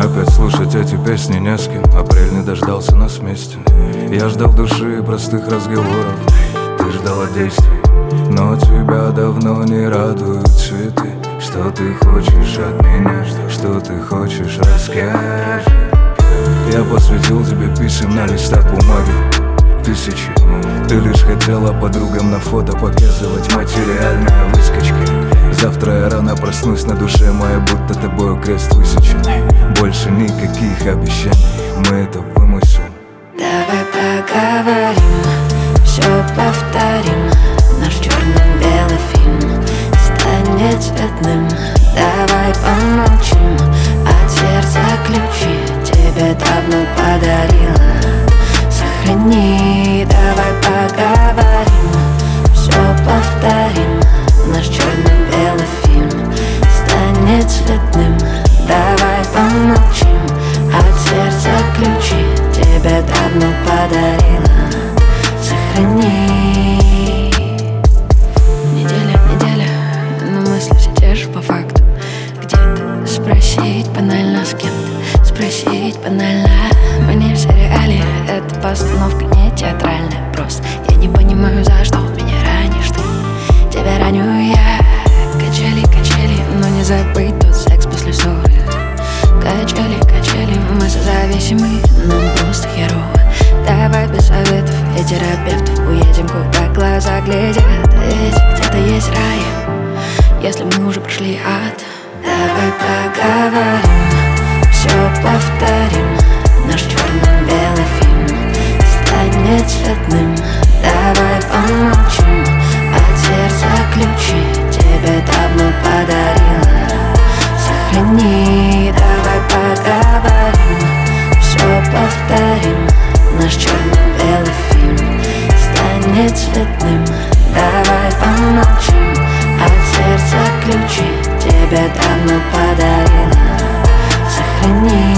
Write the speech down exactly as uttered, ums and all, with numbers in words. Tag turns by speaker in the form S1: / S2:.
S1: Опять слушать эти песни не с кем. Апрель не дождался нас вместе. Я ждал души и простых разговоров. Ты ждала действий, но тебя давно не радуют цветы. Что ты хочешь от меня, что ты хочешь, расскажи. Я посвятил тебе писем на листах бумаги тысячи. Ты лишь хотела подругам на фото показывать материальные выскочки. Завтра я рано проснусь, на душе моей будто тобою крест высечен. Больше никаких обещаний, мы это вымысел.
S2: Давай поговорим, все повторим. Наш черно-белый фильм станет цветным. Давай помолчим, от сердца ключи тебе давно подарила. Сохрани, давай поговорим, все повторим. Наш черно-белый фильм станет цветным. Давай помолчим, от сердца ключи тебе давно подарила. Сохрани. Неделя, неделя, но мысли все те же по факту. Где-то спросить банально с кем-то, спросить банально. Мы не в сериале, эта постановка не театральная. Просто я не понимаю, за что меня ранишь ты. Тебя раню я. Качели, качели, но не забыть тот секс после ссоры. Качели, качели, мы созависимы, нам просто херово. Давай без советов и терапевтов уедем, куда глаза глядят. Ведь где-то есть рай, если мы уже прошли ад. Давай поговорим, все повторим. Наш черно-белый фильм станет цветным. Давай помолчим, от сердца ключи тебе давно подарила. Сохрани, давай поговорим, все повторим. Наш черно-белый фильм станет цветным. Давай помолчим, от сердца ключи тебе давно подарила. Сохрани.